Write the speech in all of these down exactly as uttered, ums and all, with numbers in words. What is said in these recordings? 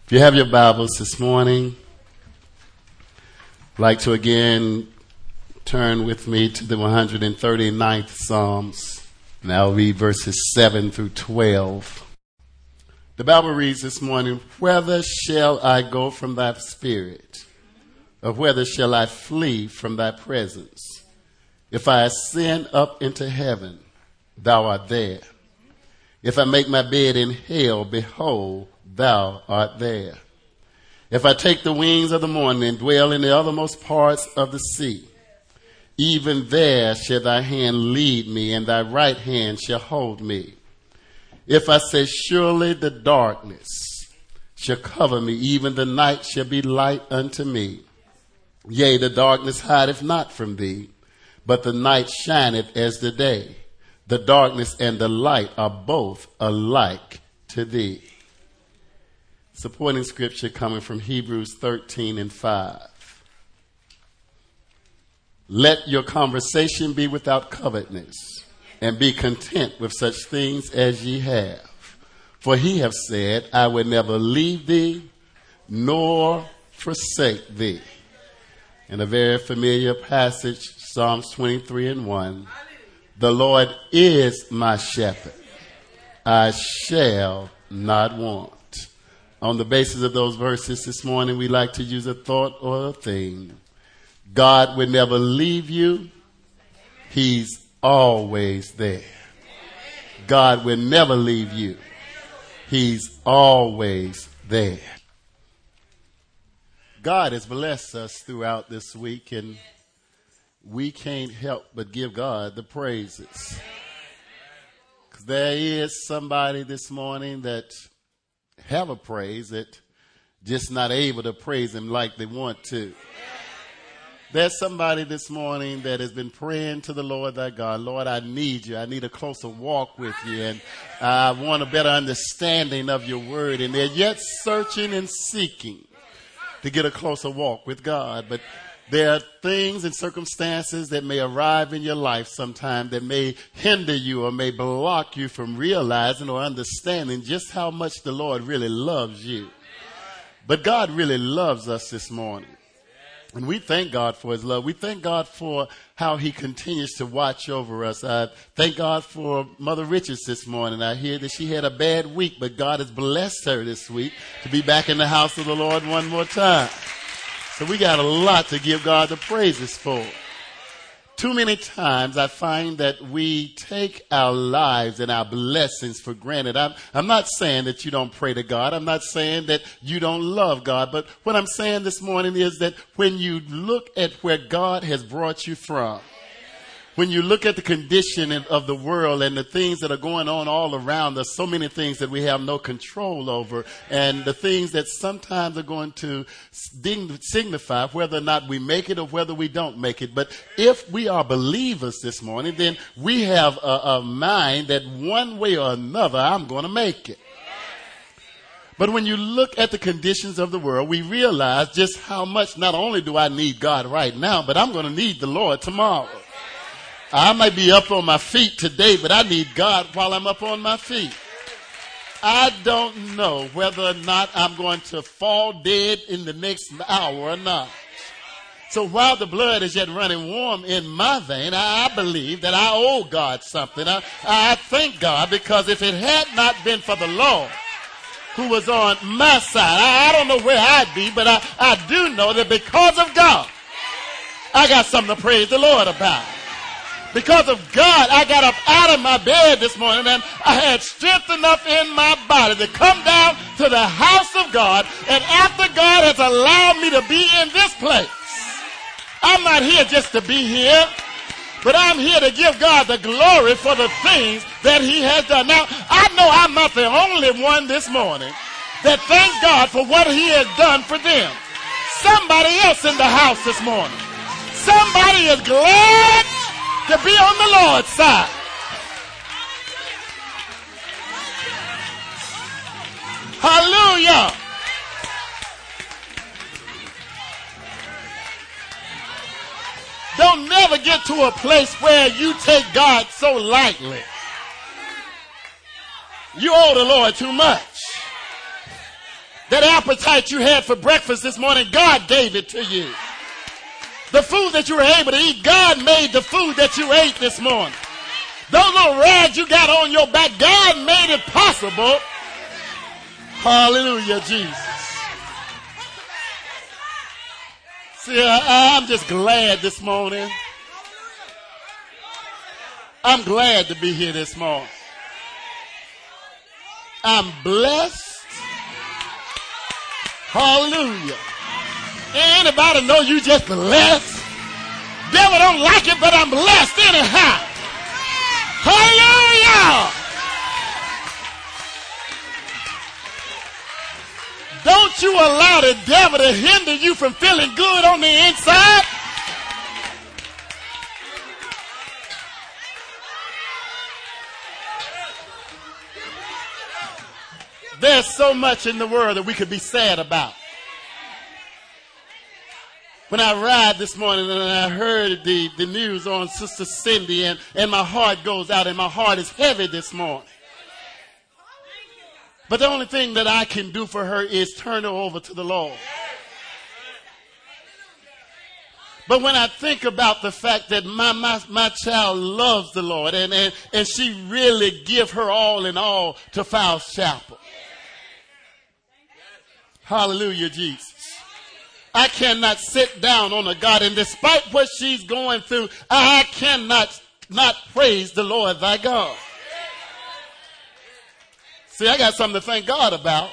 If you have your Bibles this morning, I'd like to again turn with me to the one hundred thirty-ninth Psalms, and I'll read verses seven through twelve. The Bible reads this morning, "Whither shall I go from thy spirit? Or whither shall I flee from thy presence? If I ascend up into heaven, thou art there. If I make my bed in hell, behold, thou art there. If I take the wings of the morning and dwell in the uttermost parts of the sea, even there shall thy hand lead me, and thy right hand shall hold me. If I say, surely the darkness shall cover me, even the night shall be light unto me. Yea, the darkness hideth not from thee, but the night shineth as the day. The darkness and the light are both alike to thee." Supporting scripture coming from Hebrews thirteen and five. "Let your conversation be without covetousness, and be content with such things as ye have. For he hath said, I will never leave thee, nor forsake thee." In a very familiar passage, Psalms twenty-three and one. "The Lord is my shepherd, I shall not want." On the basis of those verses this morning, we like to use a thought or a thing. God will never leave you. He's always there. God will never leave you. He's always there. God has blessed us throughout this week, and we can't help but give God the praises. Because there is somebody this morning that have a praise that just not able to praise him like they want to. There's somebody this morning that has been praying to the Lord thy God. Lord, I need you. I need a closer walk with you. And I want a better understanding of your word. And they're yet searching and seeking to get a closer walk with God. But there are things and circumstances that may arrive in your life sometime that may hinder you or may block you from realizing or understanding just how much the Lord really loves you. But God really loves us this morning. And we thank God for his love. We thank God for how he continues to watch over us. I thank God for Mother Richards this morning. I hear that she had a bad week, but God has blessed her this week to be back in the house of the Lord one more time. So we got a lot to give God the praises for. Too many times I find that we take our lives and our blessings for granted. I'm, I'm not saying that you don't pray to God. I'm not saying that you don't love God. But what I'm saying this morning is that when you look at where God has brought you from, when you look at the condition of the world and the things that are going on all around us, so many things that we have no control over, and the things that sometimes are going to signify whether or not we make it or whether we don't make it. But if we are believers this morning, then we have a, a mind that one way or another, I'm going to make it. But when you look at the conditions of the world, we realize just how much not only do I need God right now, but I'm going to need the Lord tomorrow. I might be up on my feet today, but I need God while I'm up on my feet. I don't know whether or not I'm going to fall dead in the next hour or not. So while the blood is yet running warm in my vein, I believe that I owe God something. I, I thank God, because if it had not been for the Lord who was on my side, I, I don't know where I'd be, but I, I do know that because of God, I got something to praise the Lord about. Because of God, I got up out of my bed this morning and I had strength enough in my body to come down to the house of God. And after God has allowed me to be in this place, I'm not here just to be here, but I'm here to give God the glory for the things that he has done. Now, I know I'm not the only one this morning that thanks God for what he has done for them. Somebody else in the house this morning. Somebody is glad to be on the Lord's side. Hallelujah. Don't never get to a place where you take God so lightly. You owe the Lord too much. That appetite you had for breakfast this morning, God gave it to you. The food that you were able to eat, God made the food that you ate this morning. Those little rags you got on your back, God made it possible. Hallelujah, Jesus. See, I, I'm just glad this morning. I'm glad to be here this morning. I'm blessed. Hallelujah. Anybody know you just blessed? Devil don't like it, but I'm blessed anyhow. Hallelujah. Don't you allow the devil to hinder you from feeling good on the inside. There's so much in the world that we could be sad about. When I arrived this morning and I heard the, the news on Sister Cindy, and, and my heart goes out and my heart is heavy this morning. But the only thing that I can do for her is turn her over to the Lord. But when I think about the fact that my, my, my child loves the Lord and, and, and she really give her all in all to Fowles Chapel. Hallelujah, Jesus. I cannot sit down on a God, and despite what she's going through, I cannot not praise the Lord thy God. See, I got something to thank God about.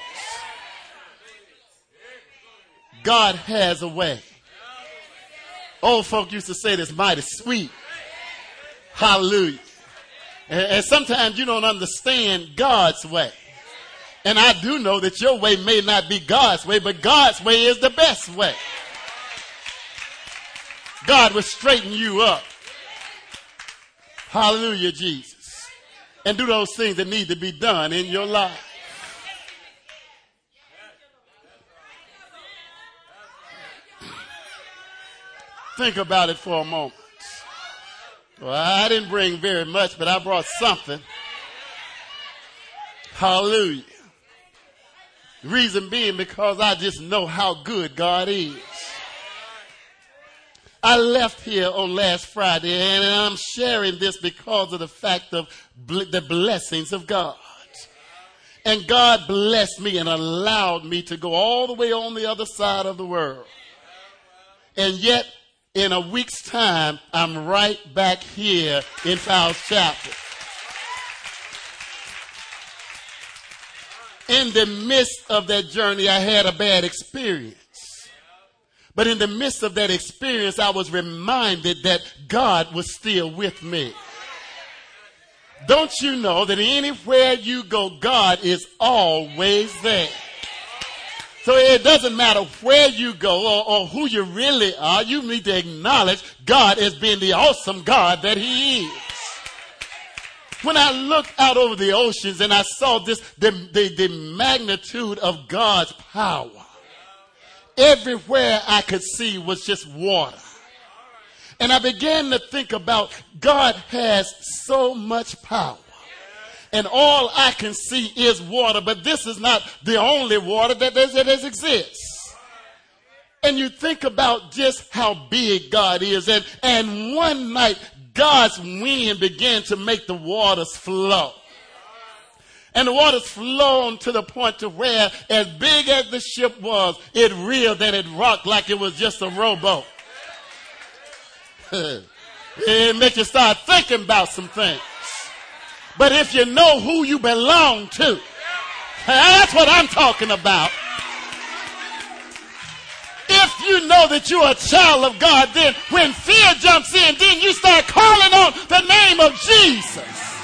God has a way. Old folk used to say this, mighty sweet. Hallelujah. And, and sometimes you don't understand God's way. And I do know that your way may not be God's way, but God's way is the best way. God will straighten you up. Hallelujah, Jesus. And do those things that need to be done in your life. Think about it for a moment. Well, I didn't bring very much, but I brought something. Hallelujah. Reason being because I just know how good God is. I left here on last Friday and I'm sharing this because of the fact of bl- the blessings of God. And God blessed me and allowed me to go all the way on the other side of the world. And yet, in a week's time, I'm right back here in Fowles Chapel. In the midst of that journey, I had a bad experience. But in the midst of that experience, I was reminded that God was still with me. Don't you know that anywhere you go, God is always there? So it doesn't matter where you go or, or who you really are. You need to acknowledge God as being the awesome God that he is. When I looked out over the oceans and I saw this, the, the, the magnitude of God's power, everywhere I could see was just water. And I began to think about God has so much power. And all I can see is water, but this is not the only water that, that, that exists. And you think about just how big God is. And, and one night, God's wind began to make the waters flow. And the waters flowed to the point to where, as big as the ship was, it reeled and it rocked like it was just a rowboat. It makes you start thinking about some things. But if you know who you belong to, that's what I'm talking about. If you know that you're a child of God, then when fear jumps in, then you start calling on the name of Jesus.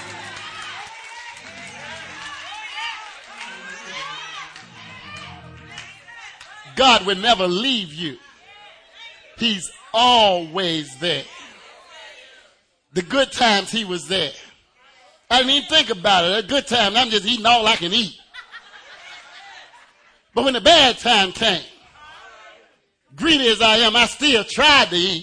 God will never leave you. He's always there. The good times he was there. I didn't even think about it. A good time, I'm just eating all I can eat. But when the bad time came, greedy as I am, I still tried to eat.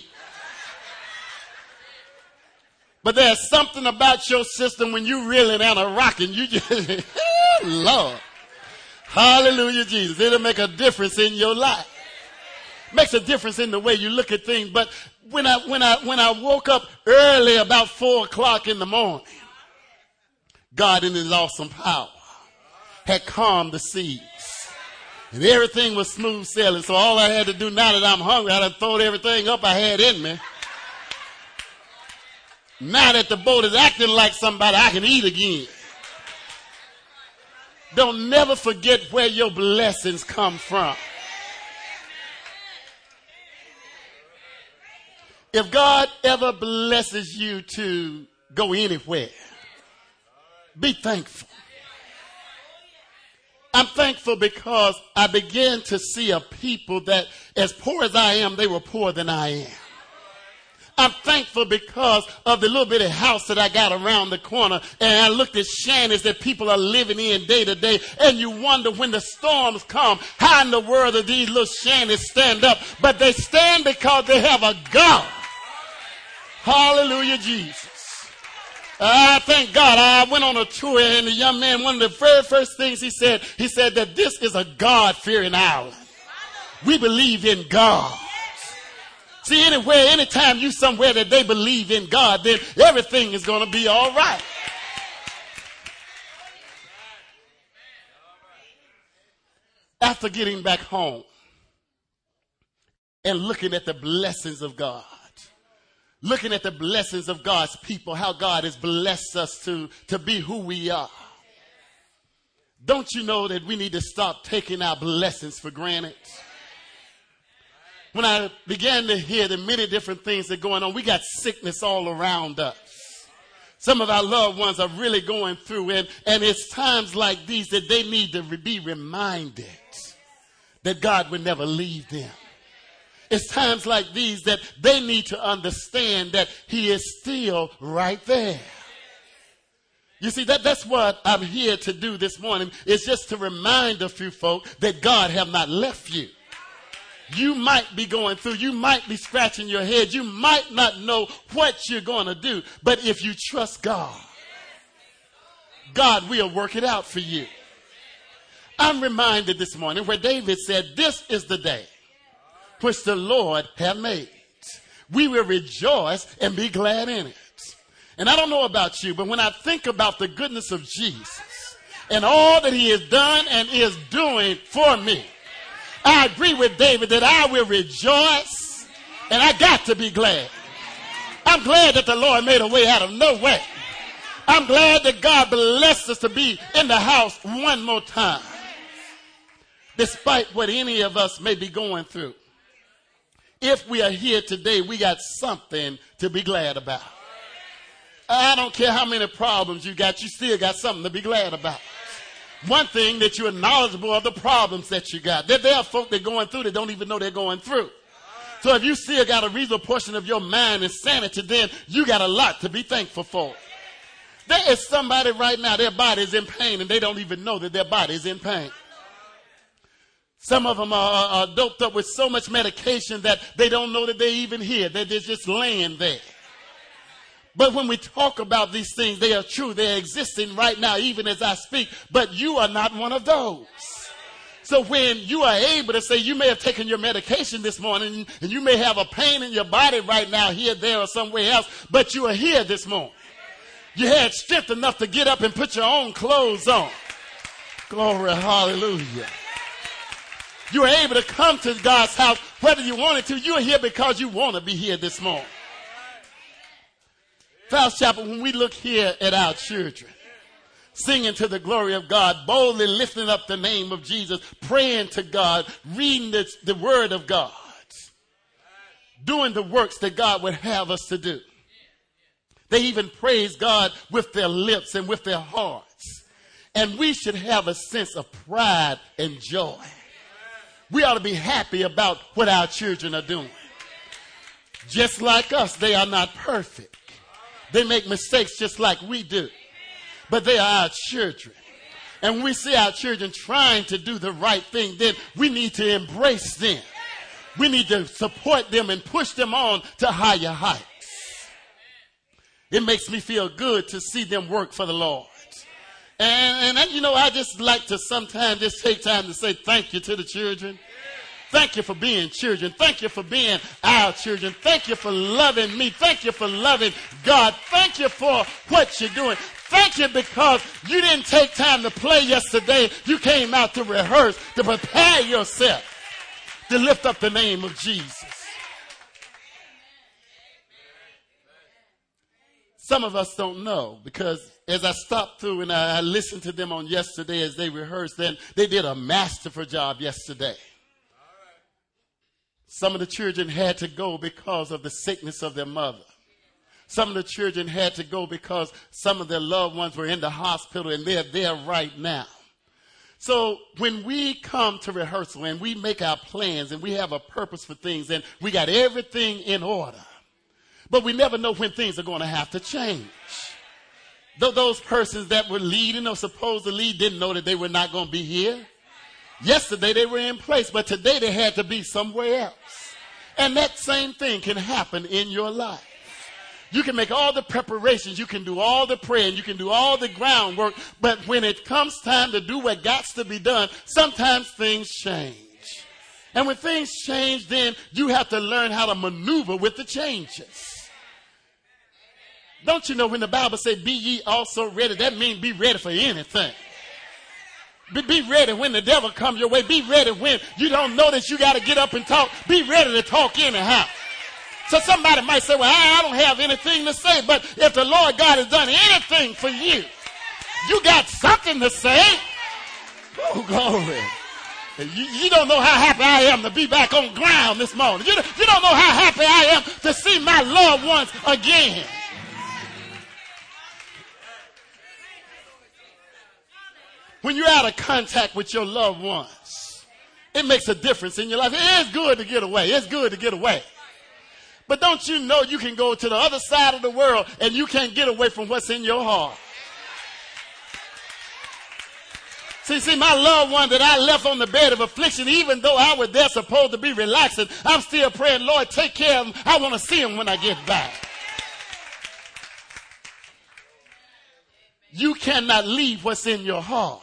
But there's something about your system when you reeling and a rocking, you just, Lord. Hallelujah, Jesus. It'll make a difference in your life. Makes a difference in the way you look at things. But when I when I when I woke up early, about four o'clock in the morning, God in his awesome power had calmed the seas. And everything was smooth sailing. So all I had to do now that I'm hungry, I done thrown everything up I had in me. Now that the boat is acting like somebody, I can eat again. Don't never forget where your blessings come from. If God ever blesses you to go anywhere, be thankful. I'm thankful because I began to see a people that, as poor as I am, they were poorer than I am. I'm thankful because of the little bitty house that I got around the corner. And I looked at shanties that people are living in day to day. And you wonder when the storms come, how in the world do these little shanties stand up? But they stand because they have a God. Hallelujah, Jesus. I thank God. I went on a tour and the young man, one of the very first things he said, he said that this is a God-fearing island. We believe in God. See, anywhere, anytime you somewhere that they believe in God, then everything is going to be all right. After getting back home and looking at the blessings of God, looking at the blessings of God's people, how God has blessed us to, to be who we are. Don't you know that we need to stop taking our blessings for granted? When I began to hear the many different things that are going on, we got sickness all around us. Some of our loved ones are really going through it, and it's times like these that they need to be reminded that God will never leave them. It's times like these that they need to understand that he is still right there. You see, that, that's what I'm here to do this morning, is just to remind a few folk that God have not left you. You might be going through, you might be scratching your head, you might not know what you're going to do, but if you trust God, God will work it out for you. I'm reminded this morning where David said, this is the day which the Lord hath made. We will rejoice and be glad in it. And I don't know about you, but when I think about the goodness of Jesus and all that he has done and is doing for me, I agree with David that I will rejoice and I got to be glad. I'm glad that the Lord made a way out of no way. I'm glad that God blessed us to be in the house one more time. Despite what any of us may be going through. If we are here today, we got something to be glad about. I don't care how many problems you got, you still got something to be glad about. One thing, that you're knowledgeable of the problems that you got. There, there are folk that are going through that don't even know they're going through. So if you still got a reasonable portion of your mind and sanity, then you got a lot to be thankful for. There is somebody right now, their body is in pain and they don't even know that their body is in pain. Some of them are, are doped up with so much medication that they don't know that they're even here. They're just laying there. But when we talk about these things, they are true. They're existing right now, even as I speak. But you are not one of those. So when you are able to say, you may have taken your medication this morning and you may have a pain in your body right now, here, there, or somewhere else, but you are here this morning. You had strength enough to get up and put your own clothes on. Glory, hallelujah. You were able to come to God's house whether you wanted to. You are here because you want to be here this morning. Faust Chapel, when we look here at our children, singing to the glory of God, boldly lifting up the name of Jesus, praying to God, reading the, the word of God, doing the works that God would have us to do. They even praise God with their lips and with their hearts. And we should have a sense of pride and joy. We ought to be happy about what our children are doing. Just like us, they are not perfect. They make mistakes just like we do. But they are our children. And when we see our children trying to do the right thing, then we need to embrace them. We need to support them and push them on to higher heights. It makes me feel good to see them work for the Lord. And, and, you know, I just like to sometimes just take time to say thank you to the children. Thank you for being children. Thank you for being our children. Thank you for loving me. Thank you for loving God. Thank you for what you're doing. Thank you because you didn't take time to play yesterday. You came out to rehearse, to prepare yourself to lift up the name of Jesus. Some of us don't know because as I stopped through and I, I listened to them on yesterday as they rehearsed, then they did a masterful job yesterday. Some of the children had to go because of the sickness of their mother. Some of the children had to go because some of their loved ones were in the hospital and they're there right now. So when we come to rehearsal and we make our plans and we have a purpose for things and we got everything in order, but we never know when things are going to have to change. Though those persons that were leading or supposed to lead didn't know that they were not going to be here. Yesterday they were in place, but today they had to be somewhere else. And that same thing can happen in your life. You can make all the preparations, you can do all the praying, you can do all the groundwork, but when it comes time to do what got to be done, sometimes things change. And when things change, then you have to learn how to maneuver with the changes. Don't you know when the Bible says, be ye also ready, that means be ready for anything. Be, be ready when the devil comes your way. Be ready when you don't know that you got to get up and talk. Be ready to talk anyhow. So somebody might say, well, I, I don't have anything to say. But if the Lord God has done anything for you, you got something to say. Oh, glory. You, you don't know how happy I am to be back on ground this morning. You, you don't know how happy I am to see my loved ones again. When you're out of contact with your loved ones, it makes a difference in your life. It is good to get away. It's good to get away. But don't you know you can go to the other side of the world and you can't get away from what's in your heart? See, see, my loved one that I left on the bed of affliction, even though I was there supposed to be relaxing, I'm still praying, Lord, take care of them. I want to see them when I get back. You cannot leave what's in your heart.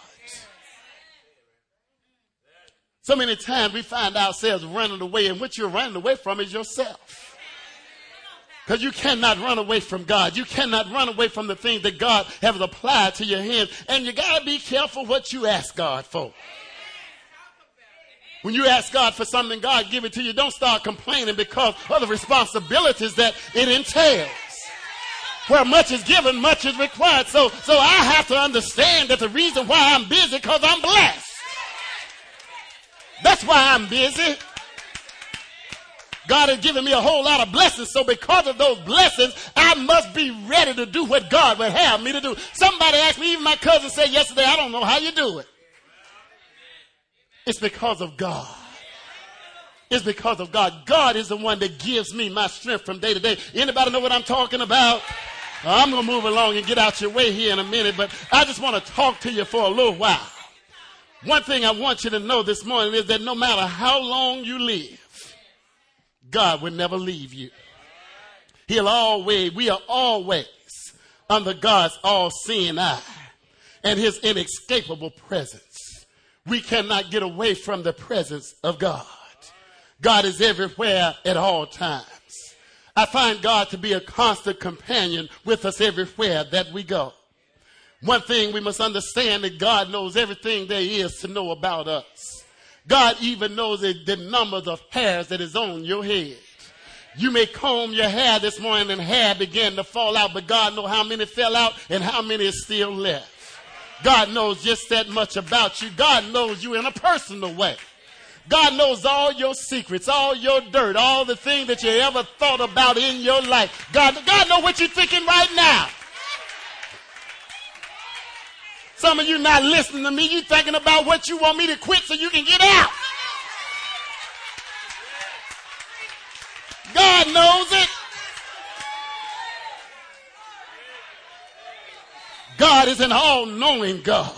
So many times we find ourselves running away, and what you're running away from is yourself. Because you cannot run away from God. You cannot run away from the things that God has applied to your hands. And you got to be careful what you ask God for. When you ask God for something, God give it to you. Don't start complaining because of the responsibilities that it entails. Where much is given, much is required. So, so I have to understand that the reason why I'm busy because I'm blessed. That's why I'm busy. God has given me a whole lot of blessings. So because of those blessings, I must be ready to do what God would have me to do. Somebody asked me, even my cousin said yesterday, I don't know how you do it. It's because of God. It's because of God. God is the one that gives me my strength from day to day. Anybody know what I'm talking about? I'm going to move along and get out your way here in a minute, but I just want to talk to you for a little while. One thing I want you to know this morning is that no matter how long you live, God will never leave you. He'll always, we are always under God's all-seeing eye and his inescapable presence. We cannot get away from the presence of God. God is everywhere at all times. I find God to be a constant companion with us everywhere that we go. One thing we must understand that God knows everything there is to know about us. God even knows the, the numbers of hairs that is on your head. You may comb your hair this morning and hair began to fall out, but God knows how many fell out and how many is still left. God knows just that much about you. God knows you in a personal way. God knows all your secrets, all your dirt, all the things that you ever thought about in your life. God, God knows what you're thinking right now. Some of you not listening to me. You thinking about what you want me to quit so you can get out. God knows it. God is an all-knowing God.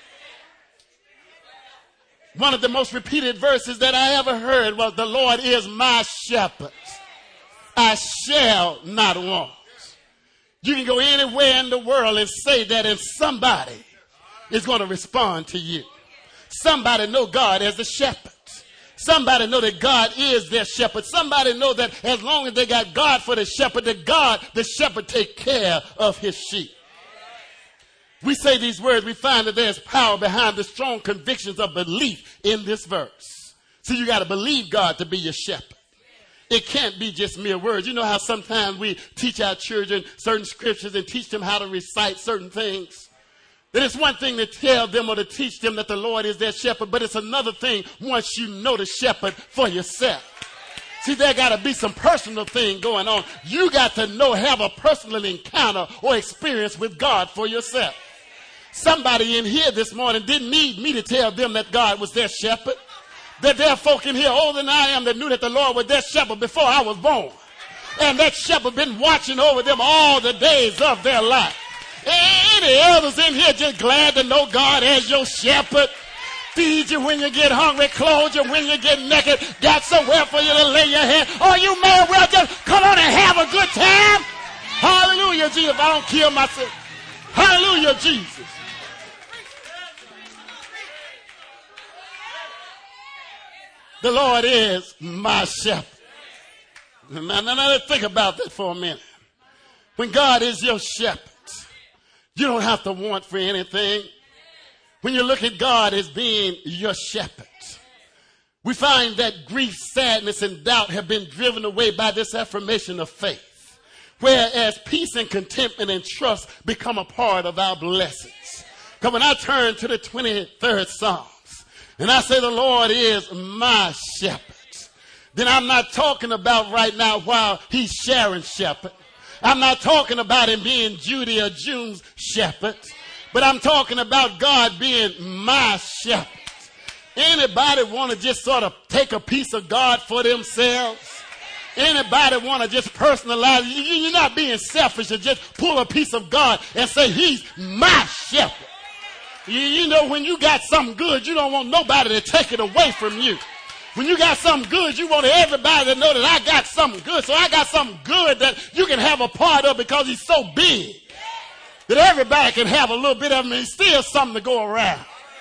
One of the most repeated verses that I ever heard was, the Lord is my shepherd. I shall not want. You can go anywhere in the world and say that, and somebody is going to respond to you. Somebody know God as the shepherd. Somebody know that God is their shepherd. Somebody know that as long as they got God for the shepherd, that God, the shepherd, take care of his sheep. We say these words, we find that there's power behind the strong convictions of belief in this verse. So you got to believe God to be your shepherd. It can't be just mere words. You know how sometimes we teach our children certain scriptures and teach them how to recite certain things? That it's one thing to tell them or to teach them that the Lord is their shepherd, but it's another thing once you know the shepherd for yourself. See, there got to be some personal thing going on. You got to know, have a personal encounter or experience with God for yourself. Somebody in here this morning didn't need me to tell them that God was their shepherd. That there are folk in here older than I am that knew that the Lord was their shepherd before I was born. And that shepherd been watching over them all the days of their life. Any elders in here just glad to know God as your shepherd? Feed you when you get hungry, clothe you when you get naked, got somewhere for you to lay your head. Or you may well just come on and have a good time. Hallelujah, Jesus. If I don't kill myself. Hallelujah, Jesus. The Lord is my shepherd. Now, now, now let's think about that for a minute. When God is your shepherd, you don't have to want for anything. When you look at God as being your shepherd, we find that grief, sadness, and doubt have been driven away by this affirmation of faith. Whereas peace and contentment and trust become a part of our blessings. Because when I turn to the twenty-third Psalms, and I say the Lord is my shepherd, then I'm not talking about right now while he's Sharon's shepherd. I'm not talking about him being Judy or June's shepherd, but I'm talking about God being my shepherd. Anybody want to just sort of take a piece of God for themselves? Anybody want to just personalize it? You're not being selfish and just pull a piece of God and say he's my shepherd. You, you know, when you got something good, you don't want nobody to take it away from you. When you got something good, you want everybody to know that I got something good. So I got something good that you can have a part of because he's so big that everybody can have a little bit of him and he's still something to go around.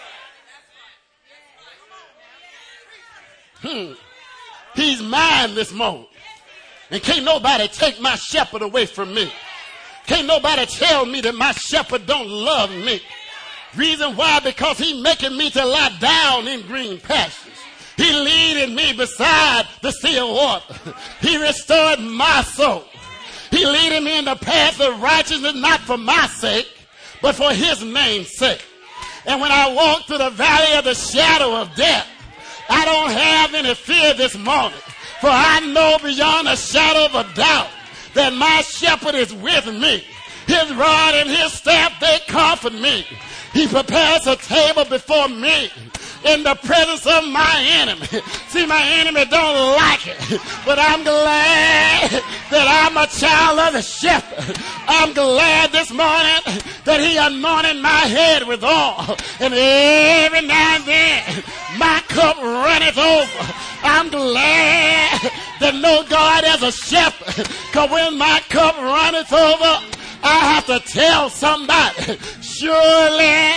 Hmm. He's mine this morning. And can't nobody take my shepherd away from me. Can't nobody tell me that my shepherd don't love me. Reason why? Because he making me to lie down in green pastures. He leading me beside the still water. He restored my soul. He leading me in the path of righteousness, not for my sake, but for his name's sake. And when I walk through the valley of the shadow of death, I don't have any fear this morning. For I know beyond a shadow of a doubt that my shepherd is with me. His rod and his staff, they comfort me. He prepares a table before me in the presence of my enemy. See, my enemy don't like it, but I'm glad that I'm a child of the shepherd. I'm glad this morning that he anointed my head with oil, and every now and then my cup runneth over. I'm glad that know God as a shepherd, because when my cup runneth over, I have to tell somebody, surely,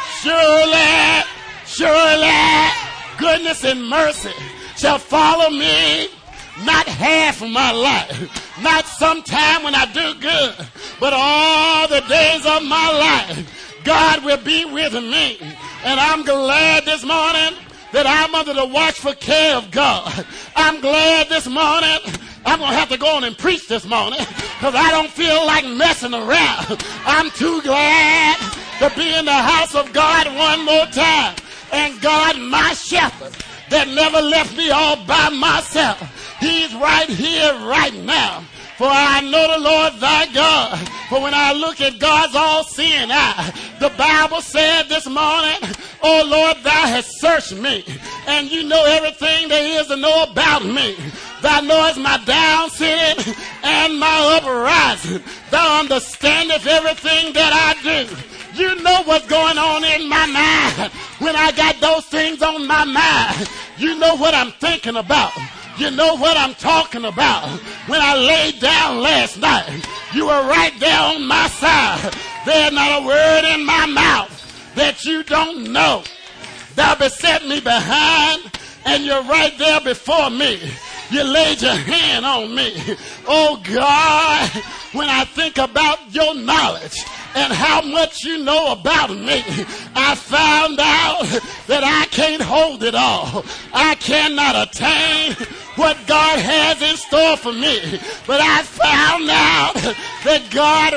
surely, surely, goodness and mercy shall follow me, not half of my life, not sometime when I do good, but all the days of my life, God will be with me. And I'm glad this morning that I'm under the watchful care of God. I'm glad this morning I'm going to have to go on and preach this morning because I don't feel like messing around. I'm too glad to be in the house of God one more time. And God, my shepherd, that never left me all by myself. He's right here, right now. For I know the Lord thy God. For when I look at God's all-seeing eye, the Bible said this morning, oh Lord, thou hast searched me, and you know everything there is to know about me. Thou knowest my down sitting and my uprising. Thou understandest everything that I do. You know what's going on in my mind. When I got those things on my mind, you know what I'm thinking about. You know what I'm talking about. When I laid down last night, you were right there on my side. There's not a word in my mouth that you don't know. Thou beset me behind, and you're right there before me. You laid your hand on me. Oh God, when I think about your knowledge and how much you know about me, I found out that I can't hold it all. I cannot attain what God has in store for me. But I found out that God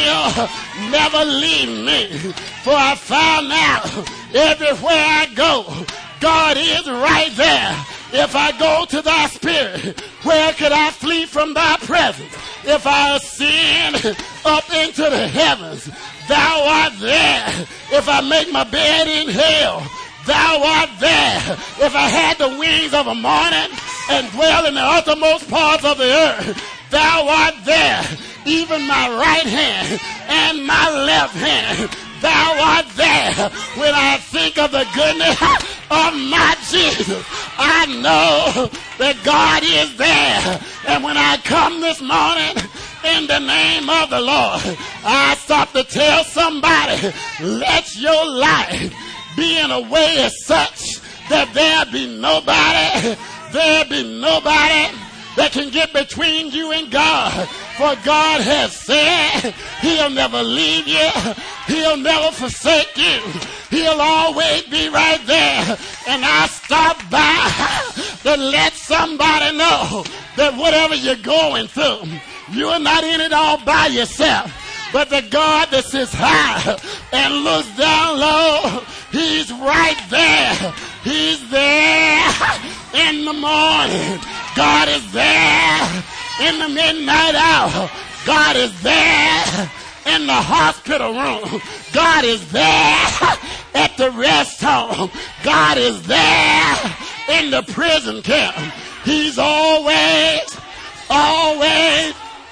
will never leave me. For I found out everywhere I go, God is right there. If I go to thy spirit, where could I flee from thy presence? If I ascend up into the heavens, thou art there. If I make my bed in hell, thou art there. If I had the wings of a morning and dwell in the uttermost parts of the earth, thou art there. Even my right hand and my left hand, thou art there. When I think of the goodness of my Jesus, I know that God is there. And when I come this morning in the name of the Lord, I stop to tell somebody, let your life be in a way as such that there be nobody, there be nobody that can get between you and God. For God has said he'll never leave you. He'll never forsake you. He'll always be right there. And I stop by to let somebody know that whatever you're going through, you are not in it all by yourself. But the God that sits high and looks down low, he's right there. He's there in the morning. God is there in the midnight hour. God is there in the hospital room. God is there at the rest home. God is there in the prison camp. He's always, always,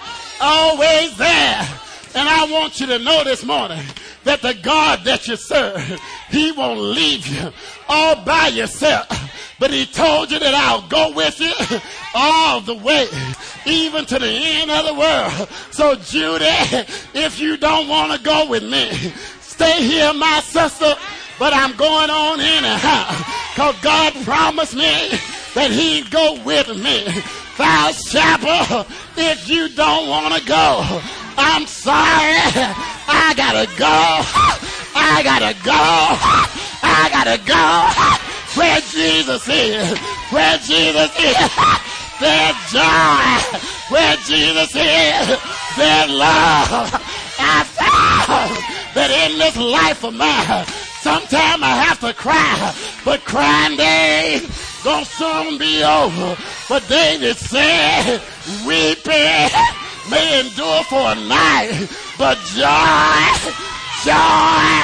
always there. And I want you to know this morning that the God that you serve, he won't leave you all by yourself. But he told you that I'll go with you all the way, even to the end of the world. So Judy, if you don't want to go with me, stay here, my sister. But I'm going on anyhow, because God promised me that he'd go with me. South Chapel, if you don't want to go, I'm sorry. I gotta go. I gotta go. I gotta go. Where Jesus is, where Jesus is, there's joy. Where Jesus is, there's love. I found that in this life of mine, sometimes I have to cry, but crying days gonna soon be over. But David said, weeping may endure for a night, but joy, joy,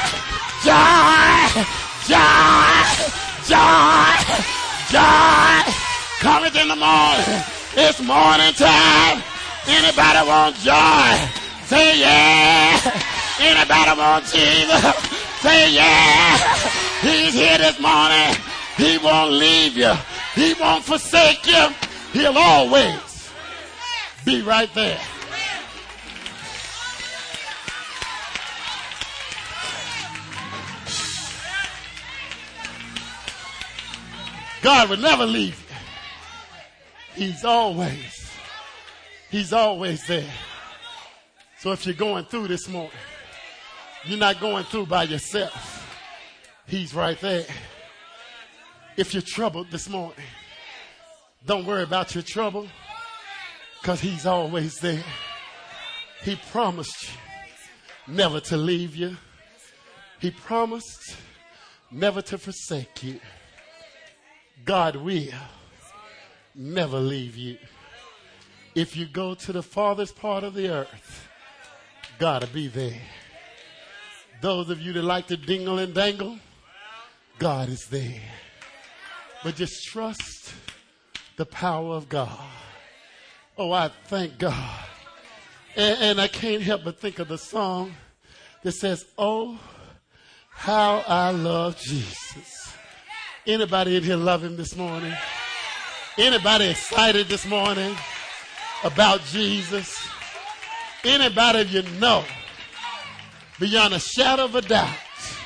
joy, joy, joy, joy, cometh in the morning. It's morning time. Anybody want joy? Say yeah. Anybody want Jesus? Say yeah. He's here this morning. He won't leave you. He won't forsake you. He'll always be right there. God would never leave you. He's always, he's always there. So if you're going through this morning, you're not going through by yourself. He's right there. If you're troubled this morning, don't worry about your trouble, because he's always there. He promised you never to leave you. He promised never to forsake you. God will never leave you. If you go to the farthest part of the earth, God will be there. Those of you that like to dingle and dangle, God is there. But just trust the power of God. Oh, I thank God. And, and I can't help but think of the song that says, oh, how I love Jesus. Anybody in here love him this morning? Anybody excited this morning about Jesus? Anybody of you know beyond a shadow of a doubt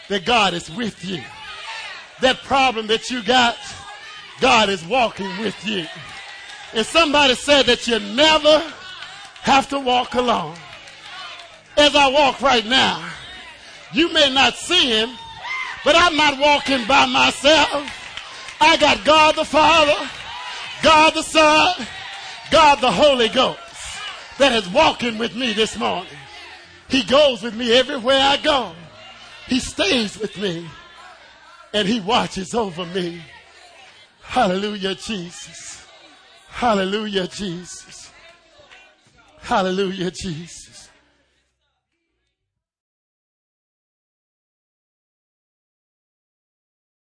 that God is with you. That problem that you got, God is walking with you. And somebody said that you never have to walk alone. As I walk right now, you may not see him, but I'm not walking by myself. I got God the Father, God the Son, God the Holy Ghost that is walking with me this morning. He goes with me everywhere I go. He stays with me and he watches over me. Hallelujah, Jesus. Hallelujah, Jesus. Hallelujah, Jesus.